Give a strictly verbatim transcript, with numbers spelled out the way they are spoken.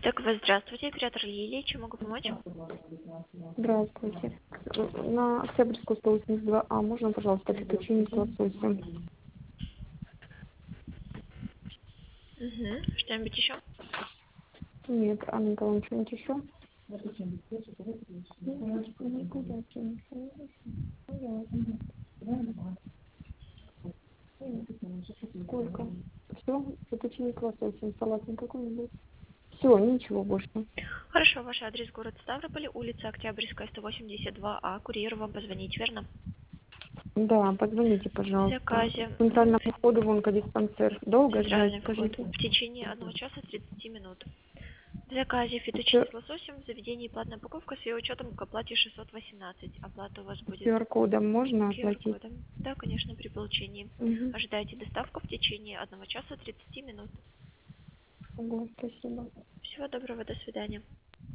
Так, вы здравствуйте, оператор Лилия, чем могу помочь? Здравствуйте. На Октябрьскую сто восемьдесят два А можно, пожалуйста, фетучини с лососем? Угу. Что-нибудь еще? Нет, Анна Николаевна, что-нибудь еще? Сколько? Все? Фетучини с лососем, салат какой-нибудь? Все, ничего больше. Хорошо, ваш адрес город Ставрополь, улица Октябрьская, сто восемьдесят два А. Курьер вам позвонить, верно? Да, позвоните, В пожалуйста. заказе К центральному входу в онкодиспансер. Долго ждать, центральный вход скажите? в течение одного часа тридцати минут. В заказе Q фетучини с лососем в заведении платная упаковка с ее учетом к оплате шестьсот восемнадцать. Оплата у вас будет R-кодом можно Q оплатить? R-кодом. Да, конечно, при получении. Угу. Ожидайте доставку в течение одного часа тридцати минут. Ого, спасибо. Всего доброго, до свидания.